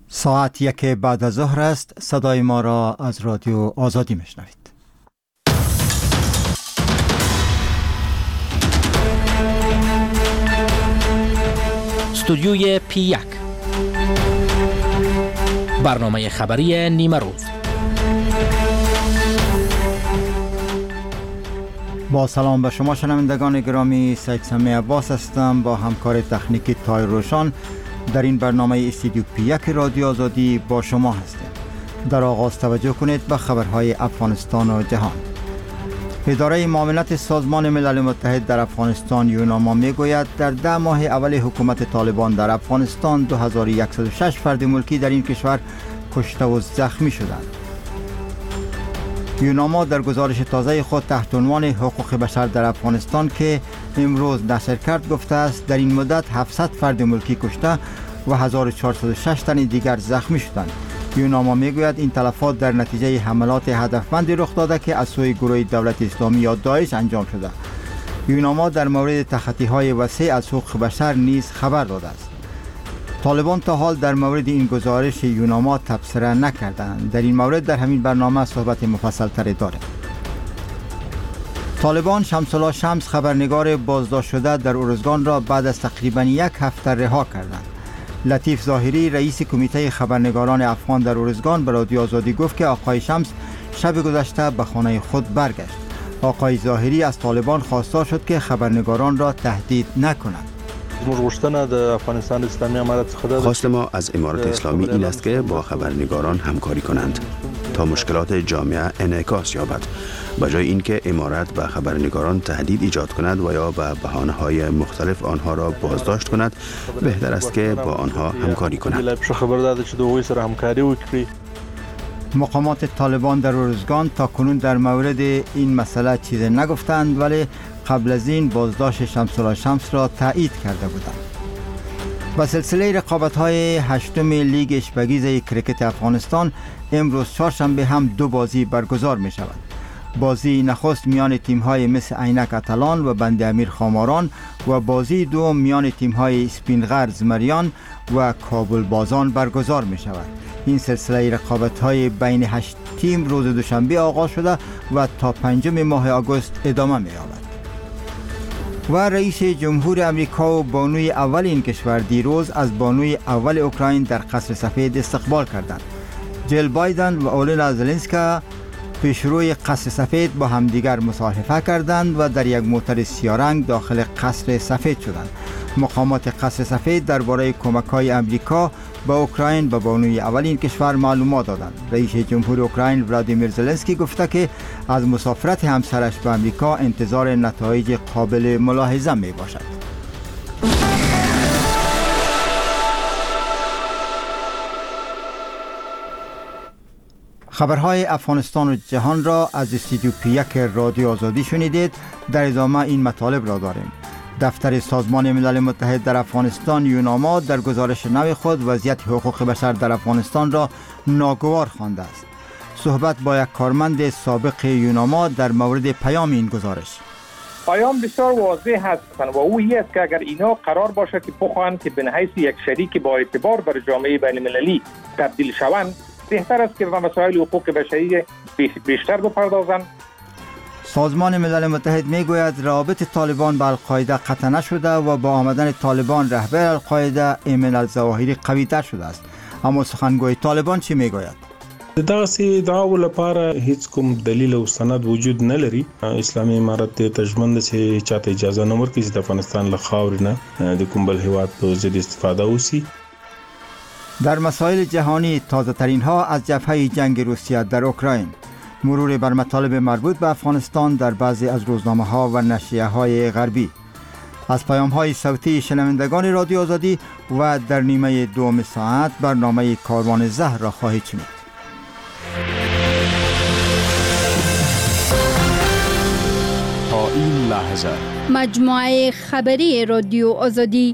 ساعت 1 بعد از ظهر است. صدای ما را از رادیو آزادی میشنوید. استودیوی P1 برنامه خبری نیمه روز. با سلام به شما شنوندگان گرامی، سید سمی عباس هستم با همکار تکنیکی تایر روشان. در این برنامه استودیو P1 رادیو آزادی با شما هستیم. در آغاز توجه کنید به خبرهای افغانستان و جهان. اداره معاونت سازمان ملل متحد در افغانستان یوناما میگوید در 10 ماه اول حکومت طالبان در افغانستان 2106 فرد ملکی در این کشور کشته و زخمی شدند. یوناما در گزارش تازه خود تحت عنوان حقوق بشر در افغانستان که امروز نشر کرد گفته است در این مدت 700 فرد ملکی کشته و 1406 تن دیگر زخمی شدند. یوناما میگوید این تلفات در نتیجه حملات هدفمندی رخ داده که از سوی گروه دولت اسلامی یا داعش انجام شده. یوناما در مورد تخطی‌های وسیع از حقوق بشر نیز خبر داده است. طالبان تا حال در مورد این گزارش یوناما تبصره نکردند. در این مورد در همین برنامه صحبت مفصل تری داریم. طالبان شمس الله شمس خبرنگار بازداشت شده در ارزگان را بعد از تقریبا 1 هفته رها کردند. لطیف ظاهری رئیس کمیته خبرنگاران افغان در ارزگان به رادیو آزادی گفت که آقای شمس شب گذشته به خانه خود برگشت. آقای ظاهری از طالبان خواستار شد که خبرنگاران را تهدید نکنند. خواست ما از امارت اسلامی این است که با خبرنگاران همکاری کنند تا مشکلات جامعه انعکاس یابد، به جای اینکه امارت به خبرنگاران تهدید ایجاد کند و یا به بهانه‌های مختلف آنها را بازداشت کند، بهتر است که با آنها همکاری کند. مقامات طالبان در ارزگان تا کنون در مورد این مسئله چیزی نگفتند، ولی قبل از این بازداشت شمس الله شمس را تایید کرده بودند. با سلسله رقابت‌های 8م لیگ اشبگیز کرکت افغانستان امروز چهارشنبه هم 2 بازی برگزار می شود. بازی نخست میان تیم‌های مثل عینک اتلان و بند امیر خاماران و بازی دوم میان تیم‌های اسپینغر زمریان و کابل بازان برگزار می شود. این سلسله رقابت‌های بین 8 تیم روز دوشنبه آغاز شده و تا 5 ماه آگوست ادامه می یابد. و رئیس جمهور امریکا و بانوی اول این کشور دیروز از بانوی اول اوکراین در قصر سفید استقبال کردند. جیل بایدن و اولنا زلنسکا پیشروی قصر سفید با همدیگر مصاحبه کردند و در یک موتر سیاه‌رنگ داخل قصر سفید شدند. مقامات قصر سفید درباره کمک‌های امریکا به اوکراین به بانوی اول این کشور معلومات دادند. رئیس جمهور اوکراین ولادیمیر زلنسکی گفته که از مسافرت همسرش به امریکا انتظار نتایج قابل ملاحظه می باشد. خبرهای افغانستان و جهان را از استودیو P1 رادیو آزادی شنیدید. در ادامه این مطالب را داریم. دفتر سازمان ملل متحد در افغانستان یوناما در گزارش نو خود وضعیت حقوق بشر در افغانستان را ناگوار خوانده است. صحبت با یک کارمند سابق یوناما در مورد پیام این گزارش. پیام بسیار واضح هست و او این است که اگر اینا قرار باشه که بخواهند که به حیث یک شریک با اعتبار بر جامعه بین المللی تبدیل شوند، بهتر است که به مسائل حقوق بشری بیشتر بپردازند. سازمان ملل متحد میگوید روابط طالبان با القاعده قطع نشده و با آمدن طالبان رهبر القاعده ایمن الظواهری قوی تر شده است. اما سخنگوی طالبان چی میگوید؟ دغه دعاو لپاره هیڅ کوم دلیل او سند وجود نه لري. اسلامي امارت تجمند چې چاته اجازه نه ورکړي چې د افغانستان له خاورې نه د کوم بل هیواد په ضد استفاده وشي. در مسائل جهانی تازه ترین ها از جبهه جنگ روسیه در اوکراین، مرور بر مطالب مربوط به افغانستان در بعضی از روزنامه ها و نشریه های غربی، از پیام های صوتی شنوندگان رادیو آزادی و در نیمه دوم ساعت برنامه کاروان زهر را خواهید شنید. تا این لحظه مجموعه خبری رادیو آزادی.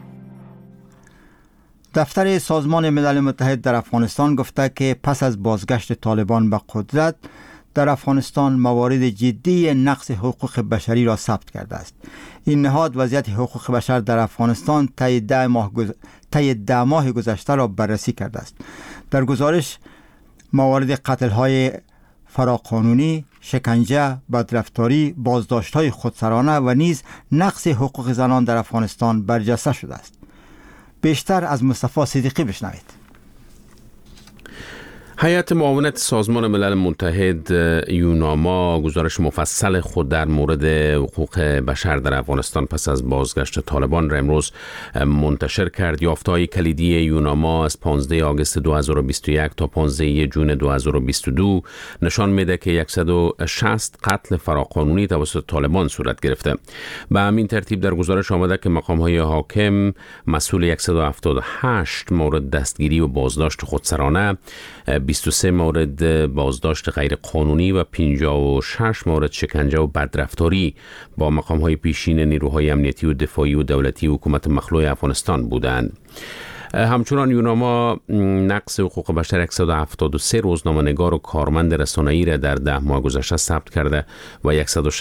دفتر سازمان ملل متحد در افغانستان گفته که پس از بازگشت طالبان به قدرت در افغانستان موارد جدی نقض حقوق بشری را ثبت کرده است. این نهاد وضعیت حقوق بشر در افغانستان طی 10 ماه گذشته را بررسی کرده است. در گزارش موارد قتل‌های فراقانونی، شکنجه، بدرفتاری، بازداشت‌های خودسرانه و نیز نقض حقوق زنان در افغانستان برجسته شده است. بیشتر از مصطفی صدیقی بشنوید. هیئت معاونت سازمان ملل متحد یوناما گزارش مفصل خود در مورد حقوق بشر در افغانستان پس از بازگشت طالبان را امروز منتشر کرد. یافته‌های کلیدی یوناما از 15 آگوست 2021 تا 15 جون 2022 نشان میده که 160 قتل فراقانونی توسط طالبان صورت گرفته. به همین ترتیب در گزارش آمده که مقام‌های حاکم مسئول 178 مورد دستگیری و بازداشت خودسرانه، 23 مورد بازداشت غیر قانونی و 56 مورد شکنجه و بدرفتاری با مقام‌های پیشین نیروهای امنیتی و دفاعی و دولتی حکومت مخلوع افغانستان بودند. همچنان یوناما نقض حقوق بشر 173 روزنامه‌نگار و کارمند رسانه‌ای را در 10 ماه گذشته ثبت کرده و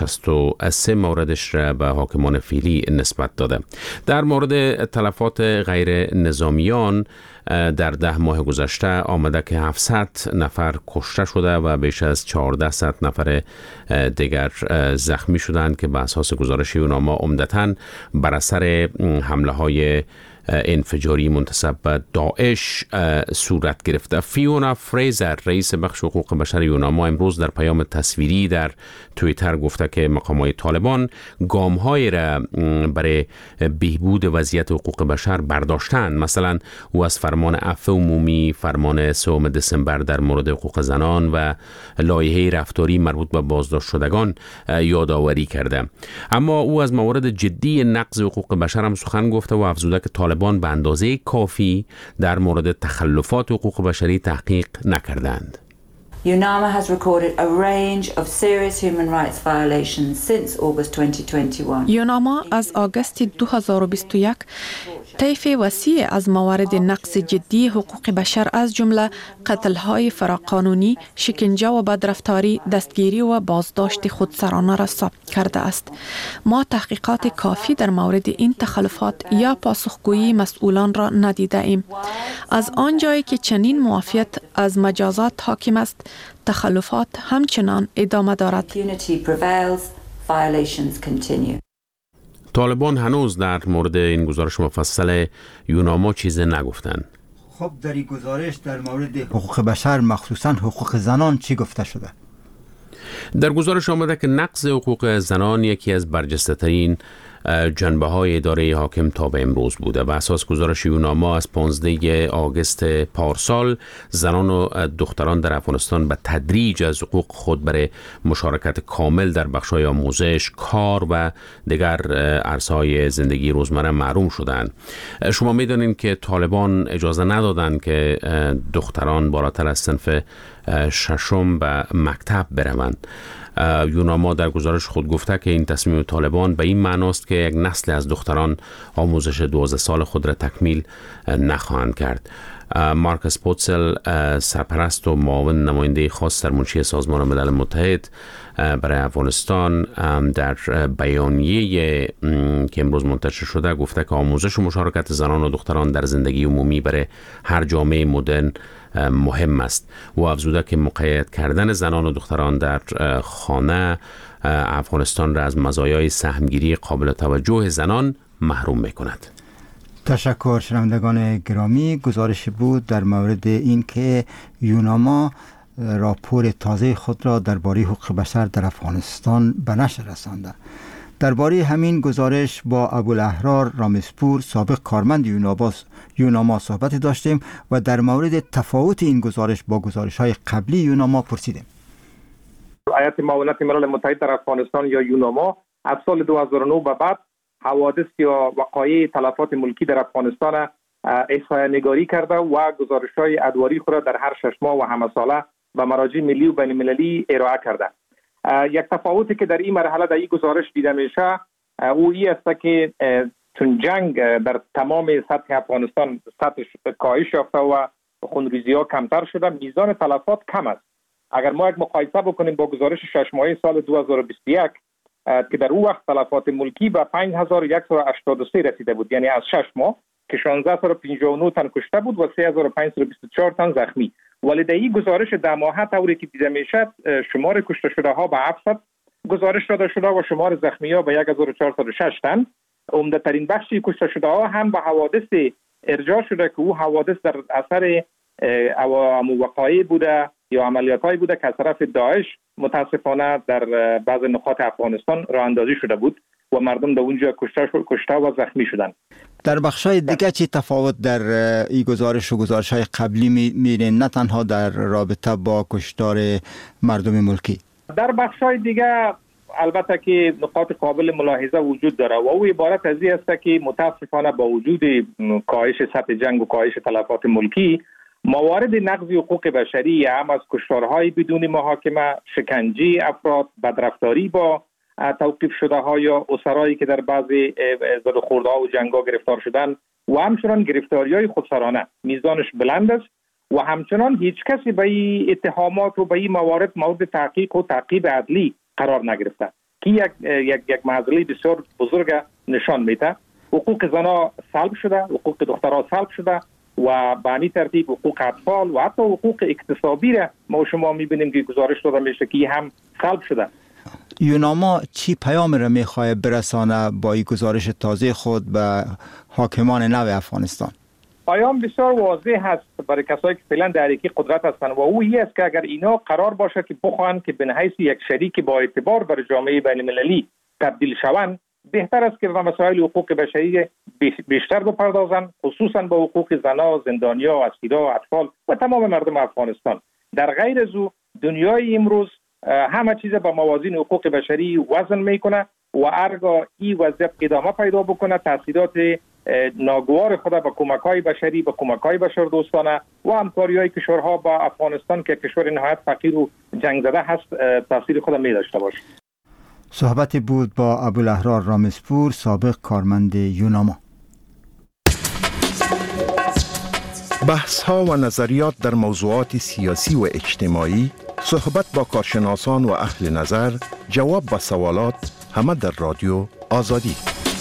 163 موردش را به حاکمان فعلی نسبت داده. در مورد تلفات غیر نظامیان در 10 ماه گذشته آمده که 700 نفر کشته شده و بیش از 1400 نفر دیگر زخمی شدند که به اساس گزارش یوناما عمدتاً بر اثر حمله‌های انفجاری منتسب به داعش صورت گرفته. فیونا فریزر رئیس بخش حقوق بشر یوناما امروز در پیام تصویری در توییتر گفته که مقامات طالبان گام‌های را برای بهبود وضعیت حقوق بشر برداشتند. مثلا او از فرمان عفو عمومی، فرمان 3 دسامبر در مورد حقوق زنان و لایحه رفتاری مربوط به بازداشت شدگان یادآوری کرده. اما او از موارد جدی نقض حقوق بشر هم سخن گفته و افزوده که طالبان به اندازه کافی در مورد تخلفات حقوق بشری تحقیق نکردند. UNAMA has recorded a range of serious human rights violations since August 2021. یوناما از آگوست 2021 طیف وسیع از موارد نقض جدی حقوق بشر از جمله قتل‌های فراقانونی، شکنجه و بدرفتاری، دستگیری و بازداشت خودسرانه را ثبت کرده است. ما تحقیقات کافی در مورد این تخلفات یا پاسخگویی مسئولان را ندیده ایم. از آنجایی که چنین معافیت از مجازات حاکم است، تخلفات همچنان ادامه دارد. طالبان هنوز در مورد این گزارش مفصل یوناما چیزی نگفتند. خب در این گزارش در مورد حقوق بشر مخصوصاً حقوق زنان چی گفته شده؟ در گزارش آمده که نقض حقوق زنان یکی از برجسته‌ترین جنبه های اداره حاکم تا به امروز بوده. به اساس گزارش یوناما از 15 آگوست پارسال زنان و دختران در افغانستان به تدریج از حقوق خود برای مشارکت کامل در بخش‌های آموزش، کار و دیگر عرصه‌های زندگی روزمره محروم شدند. شما می‌دانید که طالبان اجازه ندادند که دختران بالاتر از صنف 6 به مکتب بروند. یوناما در گزارش خود گفته که این تصمیم طالبان به این معناست که یک نسل از دختران آموزش 12 سال خود را تکمیل نخواهند کرد. مارکس پوتسل سرپرست و معاون نماینده خاص در منشی سازمان ملل متحد برای افغانستان در بیانیه که امروز منتشر شده گفته که آموزش و مشارکت زنان و دختران در زندگی عمومی برای هر جامعه مدرن مهم است و افزوده که مقید کردن زنان و دختران در خانه افغانستان را از مزایای سهمگیری قابل توجه زنان محروم می‌کند. تشکر شنوندگان گرامی. گزارش بود در مورد این که یوناما راپور تازه خود را درباره حقوق بشر در افغانستان به نشر رسانده. درباره همین گزارش با ابوالاحرار رامزپور سابق کارمند یوناما صحبت داشتیم و در مورد تفاوت این گزارش با گزارش‌های قبلی یوناما پرسیدیم. هیئت معاونت ملل متحد در افغانستان یا یوناما از سال 2009 به بعد حوادث یا وقایع تلفات ملکی در افغانستان احصایه نگاری کرده و گزارش‌های ادواری خود را در هر 6 ماه و همه ساله به مراجع ملی و بین المللی ارائه کرده. یک تفاوتی که در این مرحله در این گزارش دیده میشه او این است که چون جنگ در تمام سطح افغانستان سطحش کاهش یافته و خونریزی‌ها کمتر شده، میزان تلفات کم است. اگر ما یک مقایسه بکنیم با گزارش 6 ماهه سال 2021 که در اون وقت تلفات ملکی به 5183 رسیده بود، یعنی از 6 ماه که 1659 تن کشته بود و 3524 تن زخمی. ولی در این گزارش 10 ماهه طوری که دیده میشد شمار کشته شده ها به 700 گزارش داده شده و شمار زخمی ها به 1406 تن. عمده ترین بخشی کشته شده ها هم به حوادث ارجاع شده که او حوادث در اثر وقایع بوده یا عملیات هایی بوده که از طرف داعش متاسفانه در بعض نقاط افغانستان راه اندازی شده بود و مردم در اونجا کشته و زخمی شدند. در بخشای دیگه چی تفاوت در این گزارش و گزارش‌های قبلی می‌بینید، نه تنها در رابطه با کشتار مردم ملکی؟ در بخشای دیگه البته که نقاط قابل ملاحظه وجود داره و او عبارت از این است که متاسفانه با وجود کاهش سطح جنگ و کاهش تلفات ملکی، موارد نقض حقوق بشری هم از کشتارهای بدون محاکمه، شکنجه افراد، بدرفتاری با توقیف شده ها یا اسرایی که در بعضی زد و خوردها و جنگ‌ها گرفتار شدن و همچنان گرفتاری های خودسرانه میزانش بلند است و همچنان هیچ کسی به این اتهامات و به این موارد مورد تحقیق و تعقیب عدلی قرار نگرفته که یک معضله بسیار بزرگ نشان میده. حقوق زنها سلب شده، حقوق دخترها سلب شده و به همین ترتیب حقوق اطفال و حتی حقوق اکتسابی را ما شما میبینیم که گزارش داده میشه که هم سلب شده. یوناما چی پیام را میخواه برسانه با این گزارش تازه خود به حاکمان نو افغانستان؟ پیام بسیار واضح هست برای کسایی که فعلا در حقیقت قدرت هستند و او این است که اگر اینا قرار باشه که بخواهند که به حیث یک شریک با اعتبار در جامعه بین المللی تبدیل شوند، بهتر است که به مسائل حقوق بشری بیشتر بپردازند، خصوصا به حقوق زنان، زندانیان، اسیران، اطفال و تمام مردم افغانستان. در غیر از او دنیای امروز همه چیز با موازین حقوق بشری وزن میکنه و هرگاه این وضعیت ادامه پیدا بکنه تاثیرات ناگوار خود با کمک‌های بشری، با کمک‌های بشردوستانه و همکاری‌های کشورها با افغانستان که کشور نهایت فقیر و جنگ زده هست تاثیر خود می داشته باشه. صحبتی بود با ابوالاحرار رامزپور، سابق کارمند یوناما. بحث‌ها و نظریات در موضوعات سیاسی و اجتماعی، صحبت با کارشناسان و اهل نظر، جواب به سوالات، همه در رادیو آزادی.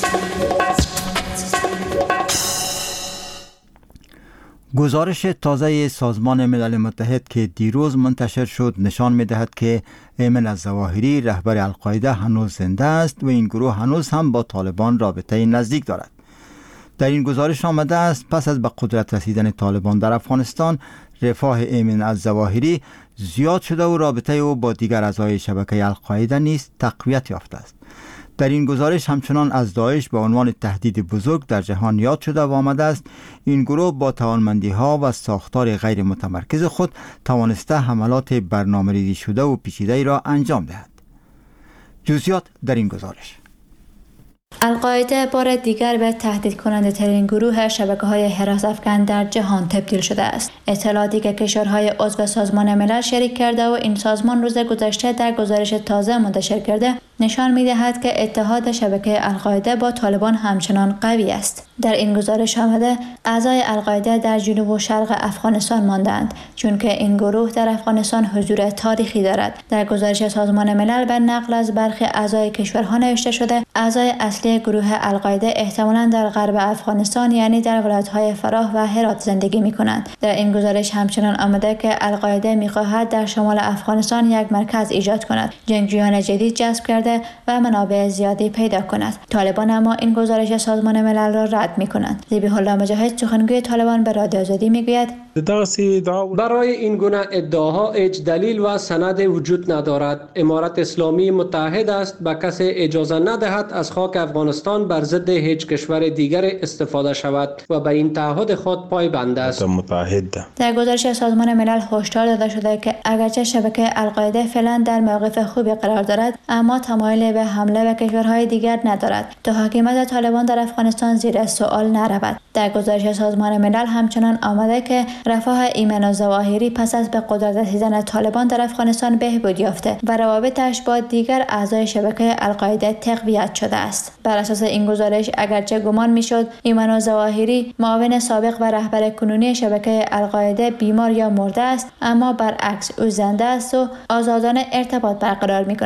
گزارش تازه سازمان ملل متحد که دیروز منتشر شد نشان می‌دهد که ایمن الظواهری رهبر القاعده هنوز زنده است و این گروه هنوز هم با طالبان رابطه نزدیک دارد. در این گزارش آمده است پس از به قدرت رسیدن طالبان در افغانستان، رفاه ایمن الظواهری زیاد شده و رابطه او با دیگر اعضای شبکه القاعده نیز تقویت یافته است. در این گزارش همچنان از داعش به عنوان تهدید بزرگ در جهان یاد شده و آمده است این گروه با توانمندی‌ها و ساختار غیر متمرکز خود توانسته حملات برنامه‌ریزی شده و پیچیده‌ای را انجام دهد. جزئیات در این گزارش. القاعده بار دیگر به تهدید کننده ترین گروه شبکه‌های حراس افکن در جهان تبدیل شده است. اطلاعاتی که کشورهای عضو سازمان ملل شریک کرده و این سازمان روز گذشته در گزارش تازه منتشر کرده نشان می‌دهد که اتحاد شبکه القاعده با طالبان همچنان قوی است. در این گزارش آمده اعضای القاعده در جنوب و شرق افغانستان ماندند چون که این گروه در افغانستان حضور تاریخی دارد. در گزارش سازمان ملل به نقل از برخی اعضای کشورها نوشته شده اعضای اصلی گروه القاعده احتمالاً در غرب افغانستان یعنی در ولایت‌های فراه و هرات زندگی می‌کنند. در این گزارش همچنان آمده که القاعده می‌خواهد در شمال افغانستان یک مرکز ایجاد کند، جنگجویان جدید جذب کرده و منابع زیادی پیدا کند. طالبان اما این گزارش سازمان ملل را رد می‌کنند. ذبیح الله مجاهد سخنگوی طالبان به رادیو آزادی می‌گوید برای این گونه ادعاها هیچ دلیل و سند وجود ندارد. امارت اسلامی متحد است به کسی اجازه ندهد از خاک افغانستان بر ضد هیچ کشور دیگر استفاده شود و به این تعهد خود پایبند است. در گزارش سازمان ملل هشدار داده شده که اگرچه شبکه القاعده فعلا در موقف خوبی قرار دارد اما تمایل به حمله به کشورهای دیگر ندارد تا حاکمیت طالبان در افغانستان زیر سوال نرود. در گزارش سازمان ملل همچنان آمده که رفاه ایمن الظواهری پس از به قدرت رسیدن طالبان در افغانستان بهبود یافته و روابطش با دیگر اعضای شبکه القاعده تقویت شده است. بر اساس این گزارش اگرچه گمان میشد ایمن الظواهری معاون سابق و رهبر کنونی شبکه القاعده بیمار یا مرده است، اما برعکس او زنده است و آزادانه ارتباط برقرار می‌کند.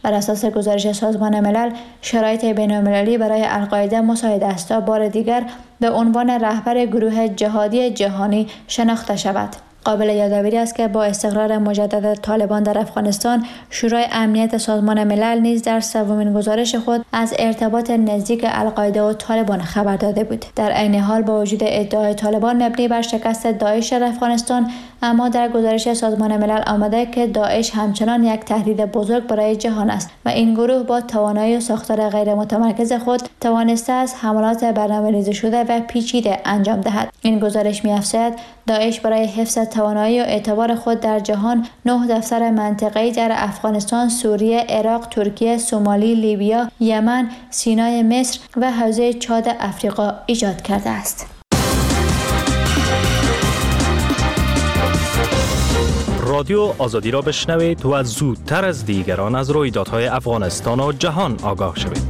بر اساس گزارش سازمان ملل، شرایط بین‌المللی برای القاعده مساعد است تا بار دیگر به عنوان رهبر گروه جهادی جهانی شناخته شود. قابل یادآوری است که با استقرار مجدد طالبان در افغانستان، شورای امنیت سازمان ملل نیز در سومین گزارش خود از ارتباط نزدیک القاعده و طالبان خبر داده بود. در عین حال با وجود ادعای طالبان مبنی بر شکست داعش در افغانستان، اما در گزارش سازمان ملل آمده که داعش همچنان یک تهدید بزرگ برای جهان است و این گروه با توانایی و ساختار غیر متمرکز خود توانسته است حملات برنامه‌ریزی شده و پیچیده انجام دهد. این گزارش می‌افزاید داعش برای حفظ توانایی و اعتبار خود در جهان 9 دفتر منطقه‌ای در افغانستان، سوریه، عراق، ترکیه، سومالی، لیبیا، یمن، سینای مصر و حوزه چاد افریقا ایجاد کرده است. رادیو آزادی را بشنوید و زودتر از دیگران از رویدادهای افغانستان و جهان آگاه شوید.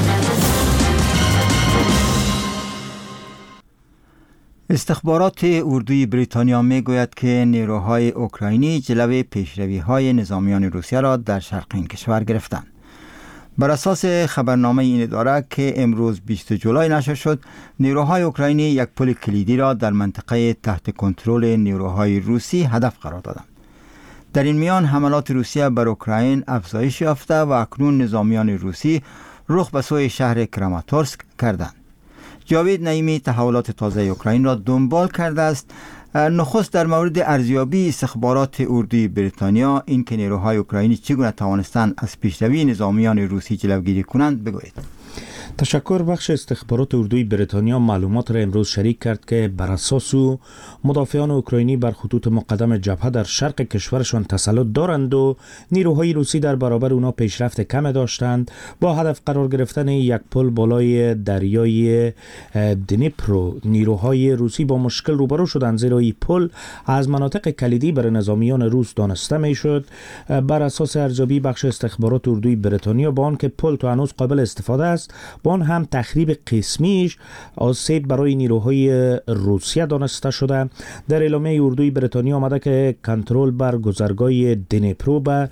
استخبارات اردوی بریتانیا میگوید که نیروهای اوکراینی جلوی پیشروی‌های نظامیان روسیه را در شرق این کشور گرفتند. بر اساس خبرنامه این اداره که امروز 20 جولای نشر شد، نیروهای اوکراینی یک پل کلیدی را در منطقه تحت کنترل نیروهای روسی هدف قرار دادند. در این میان حملات روسیه بر اوکراین افزایش یافته و اکنون نظامیان روسی رخ به سوی شهر کراماتورسک کردند. جاوید نعیمی تحولات تازه اوکراین را دنبال کرده است. نخست در مورد ارزیابی استخبارات اردوی بریتانیا، این که نیروهای اوکراینی چگونه توانستند از پیشروی نظامیان روسی جلوگیری کنند بگویید. تشکر. بخش استخبارات اردوی بریتانیا معلومات را امروز شریک کرد که بر اساس مدافعان اوکراینی بر خطوط مقدم جبهه در شرق کشورشان تسلط دارند و نیروهای روسی در برابر اونا پیشرفت کم داشتند. با هدف قرار گرفتن یک پل بالای دریای دنیپرو، نیروهای روسی با مشکل روبرو شدند، زیرا این پل از مناطق کلیدی برای نظامیان روس دانسته میشد. بر اساس ارزیابی بخش استخبارات اردوی بریتانیا، با آنکه پل تا هنوز قابل استفاده است، با آن هم تخریب قسمیش آسیب برای نیروهای روسیه دانسته شده. در اعلامیه اردوی بریتانیا آمده که کنترل بر گذرگاه دنیپرو به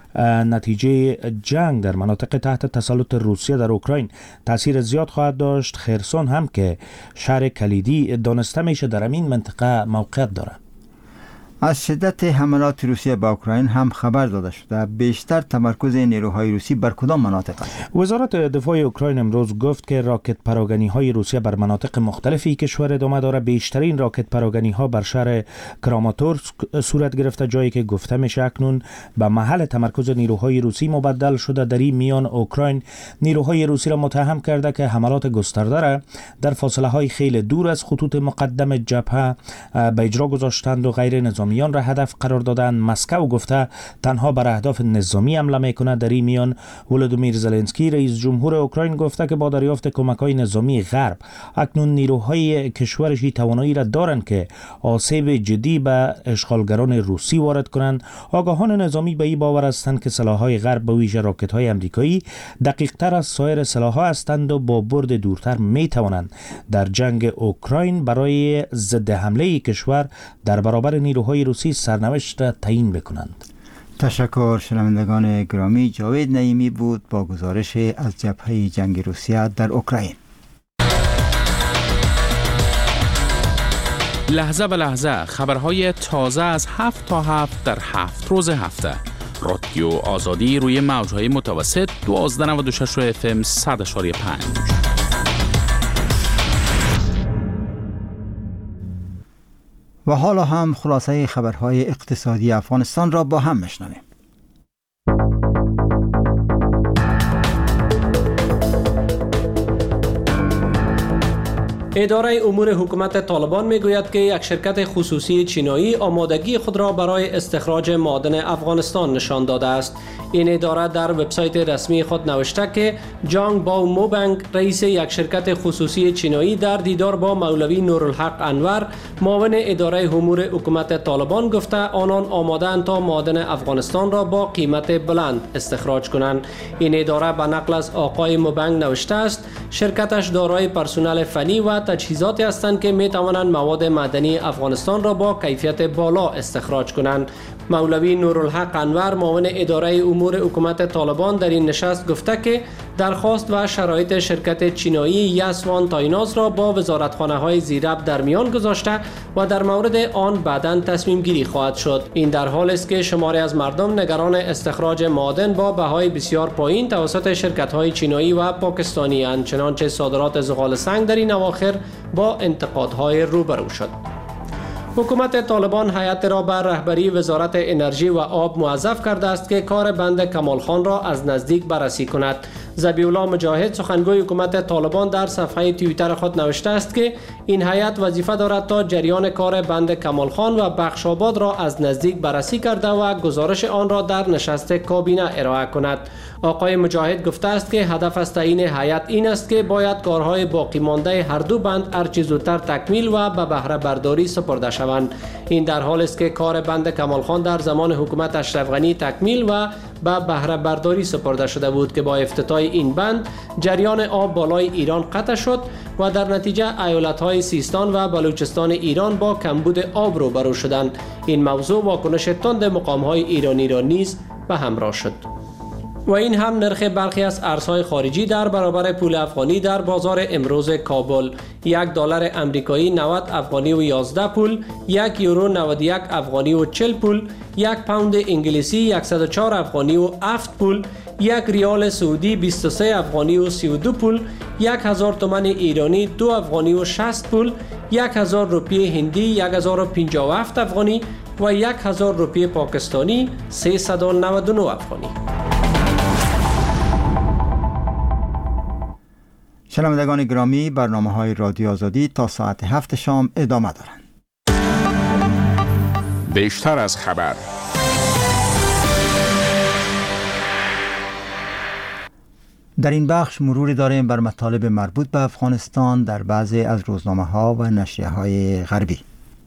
نتیجه جنگ در مناطق تحت تسلط روسیه در اوکراین تاثیر زیاد خواهد داشت. خرسون هم که شهر کلیدی دانسته میشه در این منطقه موقعیت داره. از شدت حملات روسیه به اوکراین هم خبر داده شده. بیشتر تمرکز نیروهای روسی بر کدام مناطق است؟ وزارت دفاع اوکراین امروز گفت که راکت پراگنی های روسیه بر مناطق مختلفی کشور ادامه داره. بیشترین راکت پراگنی ها بر شهر کراماتورسک صورت گرفته، جایی که گفته میشه اکنون به محل تمرکز نیروهای روسی مبدل شده. در این میان اوکراین نیروهای روسی را متهم کرده که حملات گسترده را در فاصله های خیلی دور از خطوط مقدم جبهه به اجرا گذاشتند و غیر نظامی را هدف قرار دادند. مسکو گفته تنها بر اهداف نظامی حمله میکنه. در این میان ولودیمیر زلنسکی رئیس جمهور اوکراین گفته که با دریافت کمک‌های نظامی غرب اکنون نیروهای کشورش توانایی را دارند که آسیب جدی به اشغالگران روسی وارد کنند. آگاهان نظامی به این باور هستند که سلاح‌های غرب به ویژه راکت‌های آمریکایی دقیق‌تر از سایر سلاح‌ها هستند و با برد دورتر می‌توانند در جنگ اوکراین برای ضد حمله کشور در برابر نیروهای روسی سرنوشت را تعیین بکنند. تشکر. شنوندگان گرامی، جاوید نعیمی بود با گزارش از جبهه جنگ روسیه در اوکراین. لحظه به لحظه خبرهای تازه از 7 تا 7 در 7 روز هفته. رادیو آزادی روی موجهای متوسط 1296 FM 100.5. و حالا هم خلاصه خبرهای اقتصادی افغانستان را با هم میشنویم. اداره امور حکومت طالبان میگوید که یک شرکت خصوصی چینایی آمادگی خود را برای استخراج معادن افغانستان نشان داده است. این اداره در وبسایت رسمی خود نوشته که جانگ باو موبنگ، رئیس یک شرکت خصوصی چینایی، در دیدار با مولوی نورالحق انور، معاون اداره امور حکومت طالبان، گفته آنان آماده‌اند تا معادن افغانستان را با قیمت بلند استخراج کنند. این اداره به نقل از آقای موبنگ نوشته است شرکتش دارای پرسنل فنی و تجهیزاتی هستند که می توانند مواد معدنی افغانستان را با کیفیت بالا استخراج کنند. مولوی نورالحق انور معاون اداره امور حکومت طالبان در این نشست گفته که درخواست و شرایط شرکت چینایی یسوان تایناز را با وزارتخانه‌های زیرب در میان گذاشته و در مورد آن بعداً تصمیم گیری خواهد شد. این در حال است که شماری از مردم نگران استخراج معادن با بهای بسیار پایین توسط شرکت‌های چینایی و پاکستانی اند، چنانچه صادرات زغال سنگ در این اواخر با انتقادهای روبرو شد. حکومت طالبان هیئت را بر رهبری وزارت انرژی و آب موظف کرده است که کار بند کمال خان را از نزدیک بررسی کند. ذبیح الله مجاهد سخنگوی حکومت طالبان در صفحه توییتر خود نوشته است که این هیئت وظیفه دارد تا جریان کار بند کمال خان و بخشاباد را از نزدیک بررسی کرده و گزارش آن را در نشست کابینه ارائه کند. آقای مجاهد گفته است که هدف از تعیین هیئت این است که باید کارهای باقی مانده هر دو بند هرچه زودتر تکمیل و به بهره برداری سپرده شوند. این در حال است که کار بند کمال خان در زمان حکومت اشرف غنی تکمیل و به بهره برداری سپرده شده بود که با افتتاح این بند جریان آب بالای ایران قطع شد و در نتیجه ایالت‌های سیستان و بلوچستان ایران با کمبود آب روبرو شدند. این موضوع واکنش تند مقام‌های ایرانی را نیز به همراه شد. و این هم نرخ برخی از ارزهای خارجی در برابر پول افغانی در بازار امروز کابل: $1 امریکایی 90 افغانی و 11 پول، 1 یورو 91 افغانی و 40 پول، 1 پوند انگلیسی 104 افغانی و 7 پول، 1 ریال سعودی 23 افغانی و 32 پول، 1000 تومان ایرانی 2 افغانی و 60 پول، 1000 روپیه هندی 1057 افغانی و 1000 روپیه پاکستانی 399 افغانی. شنوندگان گرامی، برنامه‌های رادیو آزادی تا ساعت 7 شام ادامه دارند. بیشتر از خبر. در این بخش مروری داریم بر مطالب مربوط به افغانستان در بعضی از روزنامه‌ها و نشریه‌های غربی.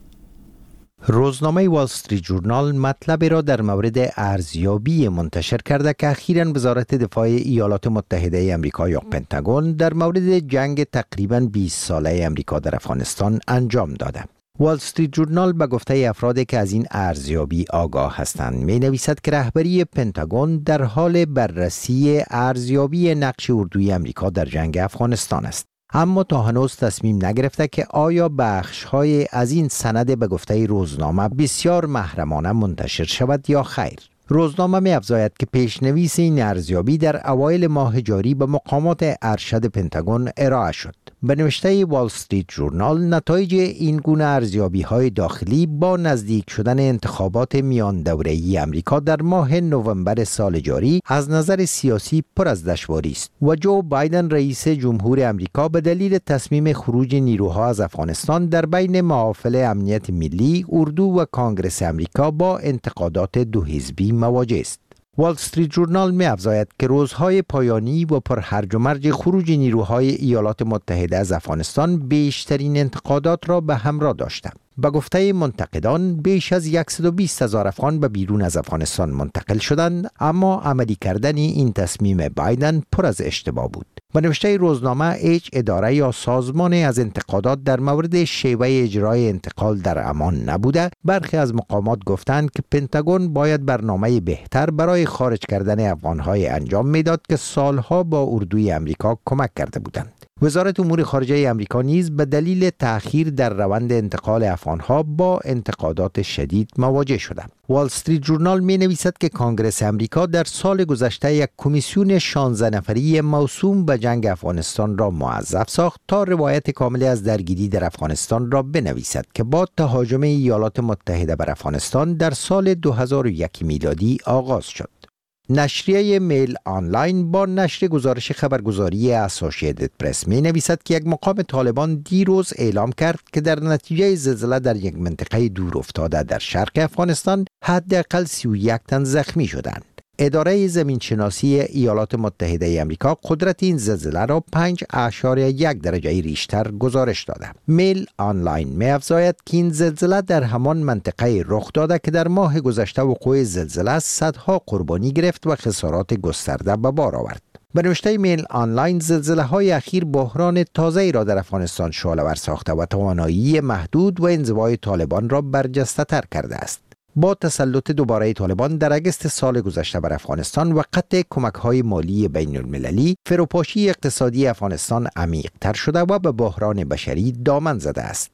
روزنامه وال استریت جورنال مطلبی را در مورد ارزیابی منتشر کرده که اخیراً وزارت دفاع ایالات متحده آمریکا یا پنتاگون در مورد جنگ تقریباً 20 ساله آمریکا در افغانستان انجام داده. وال استریت جورنال به گفته افرادی که از این ارزیابی آگاه هستند می نویسد که رهبری پنتاگون در حال بررسی ارزیابی نقش اردوی آمریکا در جنگ افغانستان است، اما تا هنوز تصمیم نگرفته که آیا بخش‌های از این سند به گفته روزنامه بسیار محرمانه منتشر شود یا خیر. روزنامه می افزاید که پیشنویس این ارزیابی در اوایل ماه جاری به مقامات ارشد پنتاگون ارائه شد. به نوشته وال استریت جورنال، نتایج این گونه ارزیابی‌های داخلی با نزدیک شدن انتخابات میان دوره‌ای آمریکا در ماه نوامبر سال جاری از نظر سیاسی پر از دشواری است و جو بایدن رئیس جمهور آمریکا به دلیل تصمیم خروج نیروها از افغانستان در بین محافل امنیت ملی، اردو و کانگرس آمریکا با انتقادات دو حزبی مواجه است. وال استریت جورنال می افزاید که روزهای پایانی و پر هرج و مرج خروج نیروهای ایالات متحده از افغانستان بیشترین انتقادات را به همراه داشته. به گفته منتقدان، بیش از 120,000 افغان به بیرون از افغانستان منتقل شدند، اما عملی کردن این تصمیم بایدن پر از اشتباه بود. به نوشته روزنامه، هیچ اداره یا سازمانی از انتقادات در مورد شیوه اجرای انتقال در امان نبوده. برخی از مقامات گفتند که پنتاگون باید برنامه بهتر برای خارج کردن افغانهای انجام میداد که سالها با اردوی آمریکا کمک کرده بودند. وزارت امور خارجه آمریکا نیز به دلیل تأخیر در روند انتقال افغانها با انتقادات شدید مواجه شده. وال استریت جورنال می نویسد که کانگرس آمریکا در سال گذشته یک کمیسیون 16 نفری موسوم به جنگ افغانستان را موظف ساخت تا روایت کامل از درگیری در افغانستان را بنویسد که با تهاجم ایالات متحده بر افغانستان در سال 2001 میلادی آغاز شد. نشریه میل آنلاین با نشر گزارش خبرگزاری اسوسییتد پرس می نویسد که یک مقام طالبان دیروز اعلام کرد که در نتیجه زلزله در یک منطقه دور افتاده در شرق افغانستان حداقل 31 تن زخمی شدند. اداره زمینشناسی ایالات متحده آمریکا قدرت این زلزله را 5.1 درجه ریشتر گزارش داده. میل آنلاین می افزاید که این زلزله در همان منطقه رخ داده که در ماه گذشته وقوع زلزله صدها قربانی گرفت و خسارات گسترده به بار آورد. به نوشته میل آنلاین، زلزله های اخیر بحران تازه‌ای را در افغانستان شعله‌ور ساخته و توانایی محدود و انزوای طالبان را برجسته تر کرده است. با تسلط دوباره طالبان در اگست سال گذشته بر افغانستان و قطع کمک‌های مالی بین المللی، فروپاشی اقتصادی افغانستان عمیق‌تر شده و به بحران بشری دامن زده است.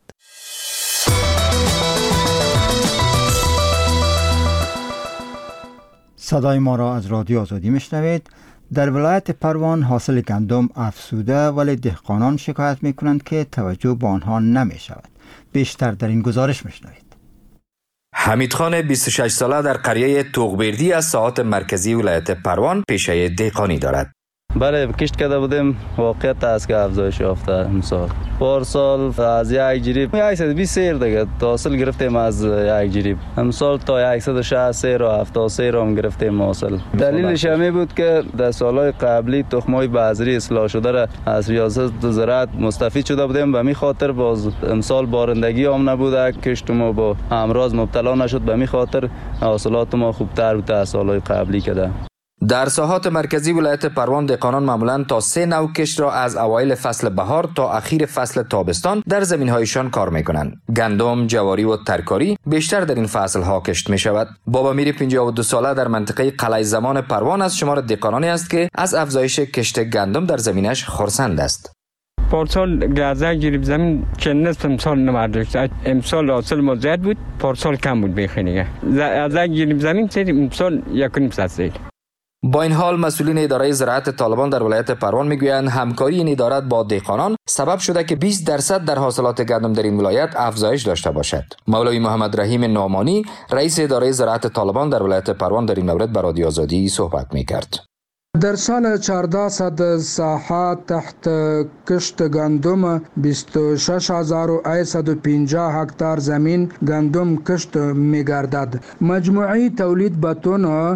صدای ما را از رادیو آزادی میشنوید. در ولایت پروان حاصل گندم افزوده، ولی دهقانان شکایت میکنند که توجه به آنها نمی شود. بیشتر در این گزارش میشنوید. حمیدخان 26 ساله در قریه توغبردی از ساحات مرکزی ولایت پروان پیشه دهقانی دارد. بله، کشت کرده بودیم. واقعیت است که افزایش یافته امسال. پارسال از یک جریب 120 سیر دیگه حاصل گرفتیم از یک جریب. امسال تا 160 سیر و 70 سیر هم گرفتیم حاصل. دلیلش همین بود که در سالهای قبلی تخمای بذری اصلاح شده را از ریاست زراعت مستفید شده بودیم و به می خاطر باز امسال بارندگی هم نبوده، کشت ما با امراض مبتلا نشد، به می خاطر حاصلات ما خوبتر بود از سالهای قبلی کده. در ساحات مرکزی ولایت پروان دهقانان معمولاً تا 3 نوع کشت را از اوایل فصل بهار تا اخیر فصل تابستان در زمین‌هایشان کار می‌کنند. گندم، جواری و ترکاری بیشتر در این فصل‌ها کشت می‌شود. بابا میر 52 ساله در منطقه قلعه زمان پروان از شمار دهقانانی است که از افزایش کشت گندم در زمینش خرسند است. پارسال گازه گریب زمین که نصف امسال نمرداشت. امسال حاصل ما زیاد بود، پارسال کم بود بیخینیه. از گریب زمین امسال 1.5 سیر. با این حال مسئولین اداره زراعت طالبان در ولایت پروان میگویند همکاری این اداره با دهقانان سبب شده که 20% در حاصلات گندم در این ولایت افزایش داشته باشد. مولوی محمد رحیم نعمانی رئیس اداره زراعت طالبان در ولایت پروان در این مورد با رادیو آزادی صحبت میکرد. در سال 1400 ساحات تحت کشت گندم 26150 هکتار زمین گندم کشت می‌گردد. مجموعی تولید به تن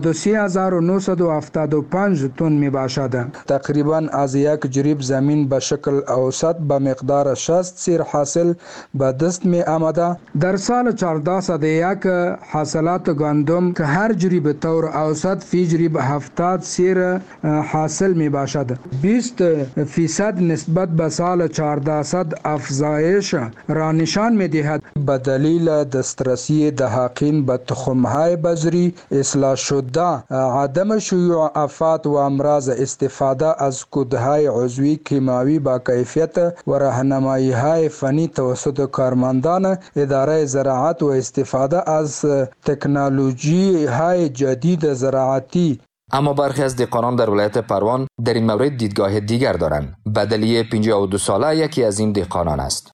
93975 تن میباشد. تقریبا از یک جریب زمین به شکل اوسط به مقدار 60 سیر حاصل به دست می آمده. در سال 1401 حاصلات گندم که هر جریب طور اوسط فی جریب 70 سیر حاصل می باشد. 20% نسبت به سال 1400 افزایش را نشان می دهد. به دلیل دسترسی دهقان به تخم‌های بذری اصلاح شده، عدم شیوع آفات و امراض، استفاده از کودهای عضوی کیمیاوی با کیفیت و راهنمایی‌های فنی توسط کارمندان اداره زراعت و استفاده از تکنولوژی‌های جدید زراعتی. اما برخی از دهقانان در ولایت پروان در این مورد دیدگاه دیگر دارند. بدلی 52 ساله یکی از این دهقانان است.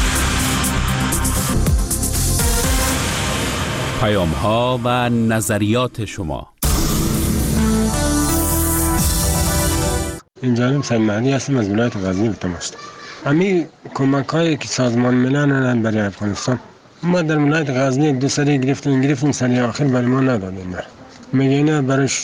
پیام‌ها و نظریات شما. این جانب سید مهدی هستم از ولایت غزنی تماس. همین کمک‌هایی که سازمان ملل برای افغانستان ما در ولایت غزنی 2 سری گرفتیم سری آخر برای ما ندادن. میگه نه برایش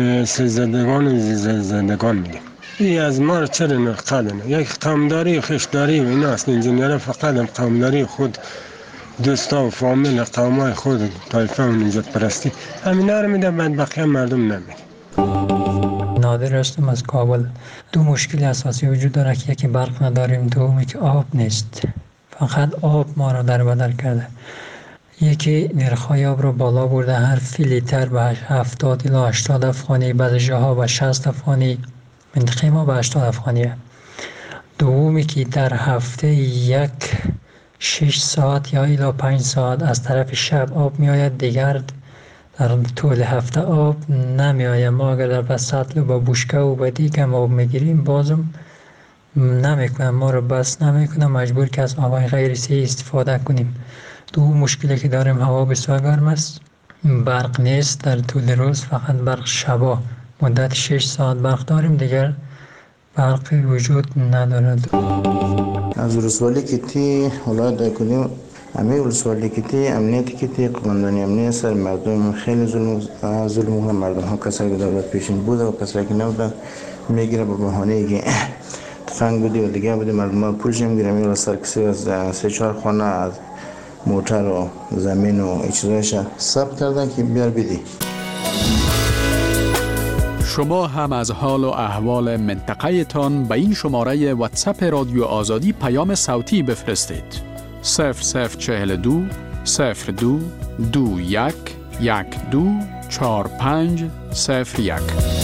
زندگان میگه. این از ما رو چرا نقدن؟ یک قومداری خشداری و اینا است. انجینیر فقط قومداری خود دوستا و فامیل قومای خود طایفه و نجات پرستی همینا رو میده، بعد بقیه مردم نمیده. نادر هستم از کابل. 2 مشکل اساسی وجود داره که یکی برق نداریم، دومی که آب نیست. فقط آب ما را در بدل کرده. یکی نرخ‌های آب رو بالا برده، هر فی لیتر به 70 الی 80 افغانی، بعضی جاها به 60 افغانی، منطقه ما به 80 افغانیه. دومی که در هفته 6 ساعت یا الی 5 ساعت از طرف شب آب می آید، دیگر در طول هفته آب نمی آید. ما اگر در بس سطل و با بوشکه و با دیگم آب می گیریم بازم نمی کنم، ما رو بس نمی کنم، مجبور که از آبای غیر سی استفاده کنیم. 2 مشکلی که داریم، هوا بسیار گرم است، برق نیست در طول روز، فقط برق شبا مدت 6 ساعت برق داریم، دیگر برق وجود ندارد. از ولسوالی کتی ولایت کنیم همه ولسوالی کتی امنیتی کتی قماندانی امنیت سر مردم خیلی ظلم مردم ها، کسایی که دولت پیشین بوده و کسایی که نبوده میگیره به بهانه که تفنگ بودی و دیگه بودی، مردم ها پولش نمیگیره، میگیره سر کسی از 3-4 خانه از موتر و زمین و چیزایش ثبت کردن که بیار بدی. شما هم از حال و احوال منطقه تان به این شماره واتساپ رادیو آزادی پیام صوتی بفرستید. 0042 02 21 12 45 01.